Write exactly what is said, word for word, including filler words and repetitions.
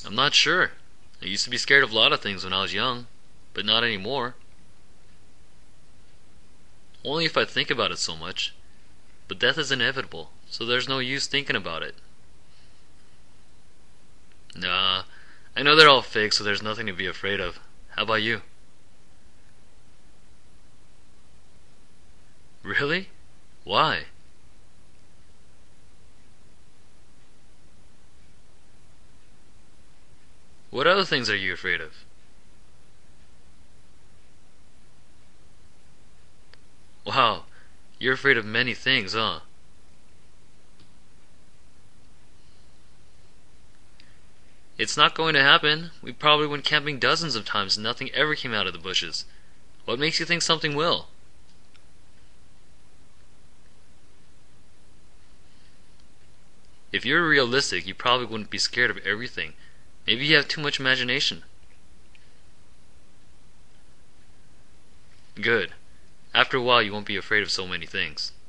I'm not sure. I used to be scared of a lot of things when I was young, but not anymore. Only if I think about it so much. But death is inevitable, so there's no use thinking about it. Nah, I know they're all fake, so there's nothing to be afraid of. How about you? Really? Why? What other things are you afraid of? Wow, you're afraid of many things, huh? It's not going to happen. We probably went camping dozens of times and nothing ever came out of the bushes. What makes you think something will? If you were realistic, you probably wouldn't be scared of everything. Maybe you have too much imagination. Good. After a while, you won't be afraid of so many things.